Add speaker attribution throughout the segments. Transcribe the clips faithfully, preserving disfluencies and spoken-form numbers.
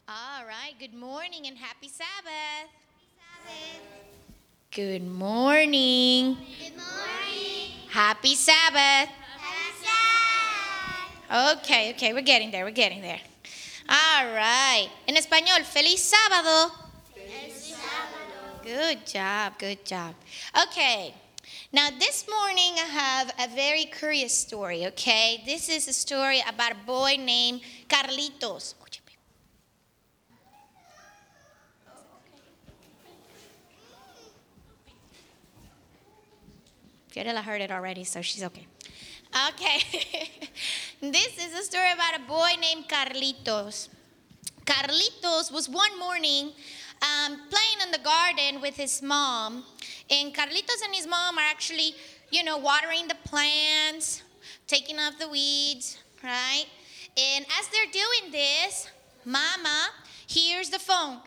Speaker 1: All right, good morning and happy Sabbath.
Speaker 2: Sabbath.
Speaker 1: Good morning.
Speaker 2: Good morning.
Speaker 1: Happy Sabbath.
Speaker 2: Happy Sabbath.
Speaker 1: Okay, okay, we're getting there, we're getting there. All right. En español, feliz sábado.
Speaker 2: Feliz sábado.
Speaker 1: Good job, good job. Okay. Now, this morning I have a very curious story, okay? This is a story about a boy named Carlitos. Fiorella heard it already, so she's okay. Okay. This is a story about a boy named Carlitos. Carlitos was one morning um, playing in the garden with his mom. And Carlitos and his mom are actually, you know, watering the plants, taking off the weeds, right? And as they're doing this, Mama hears the phone.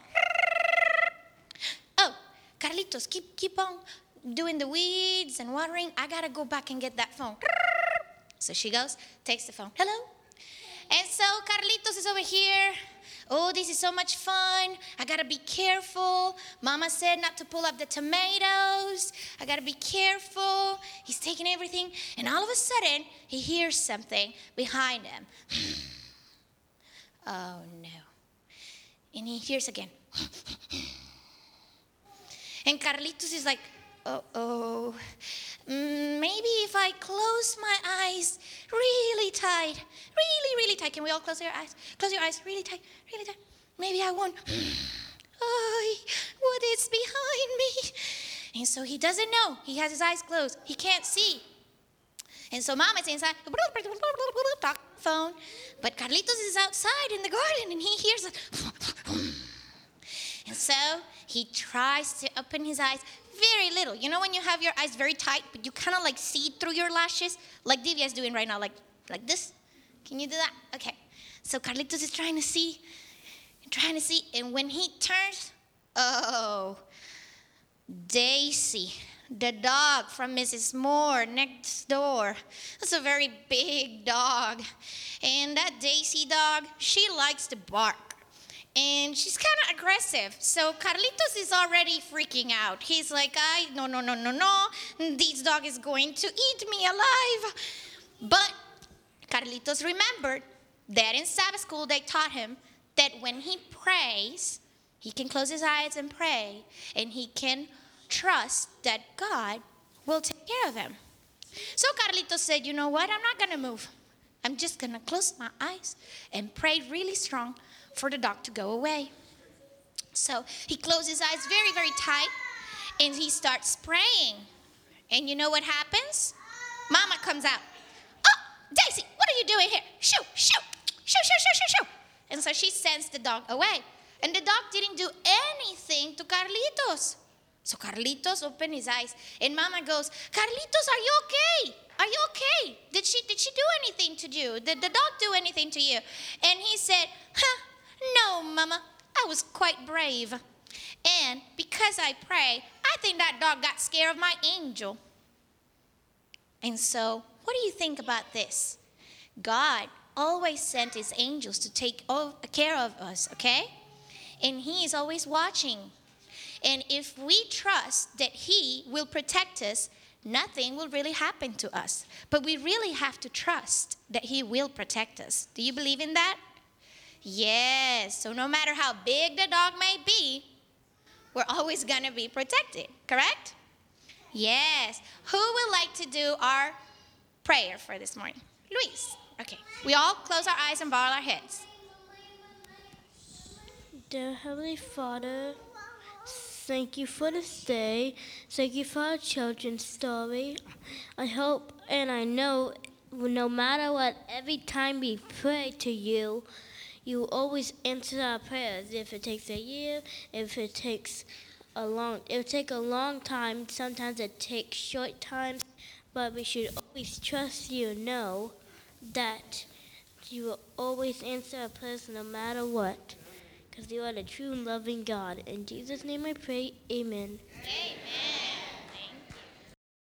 Speaker 1: Oh, Carlitos, keep keep on doing the weeds and watering. I gotta go back and get that phone. So she goes, takes the phone. Hello? And so Carlitos is over here. Oh, this is so much fun. I gotta be careful. Mama said not to pull up the tomatoes. I gotta be careful. He's taking everything. And all of a sudden, he hears something behind him. Oh, no. And he hears again. And Carlitos is like, oh, oh, maybe if I close my eyes really tight, really, really tight. Can we all close your eyes? Close your eyes really tight, really tight. Maybe I won't. Oh, what is behind me? And so he doesn't know. He has his eyes closed. He can't see. And so Mom is inside, talk phone. But Carlitos is outside in the garden, and he hears it. And so he tries to open his eyes very little. You know when you have your eyes very tight, but you kind of like see through your lashes, like Divya is doing right now, like like this? Can you do that? Okay. So Carlitos is trying to see, trying to see, and when he turns, oh, Daisy, the dog from Missus Moore next door. That's a very big dog. And that Daisy dog, she likes to bark. And she's kind of aggressive. So Carlitos is already freaking out. He's like, I, no, no, no, no, no. This dog is going to eat me alive. But Carlitos remembered that in Sabbath school they taught him that when he prays, he can close his eyes and pray. And he can trust that God will take care of him. So Carlitos said, you know what? I'm not going to move. I'm just going to close my eyes and pray really strong for the dog to go away. So he closed his eyes very, very tight, and he starts praying. And you know what happens? Mama comes out. Oh, Daisy, what are you doing here? Shoo, shoo, shoo, shoo, shoo, shoo, shoo. And so she sends the dog away. And the dog didn't do anything to Carlitos. So Carlitos opened his eyes, and Mama goes, Carlitos, are you okay? Are you okay? Did she did she do anything to you? Did the dog do anything to you? And he said, huh, no, Mama, I was quite brave. And because I pray, I think that dog got scared of my angel. And so, what do you think about this? God always sent his angels to take care of us, okay? And he is always watching. And if we trust that he will protect us, nothing will really happen to us. But we really have to trust that he will protect us. Do you believe in that? Yes. So no matter how big the dog may be, we're always going to be protected. Correct? Yes. Who would like to do our prayer for this morning? Luis. Okay. We all close our eyes and bow our heads.
Speaker 3: Dear Heavenly Father, thank you for this day. Thank you for our children's story. I hope and I know no matter what, every time we pray to you, you always answer our prayers. If it takes a year, if it takes a long, it will take a long time. Sometimes it takes short times, but we should always trust you and know that you will always answer our prayers no matter what. Because you are the true and loving God. In Jesus' name I pray, amen.
Speaker 1: Amen.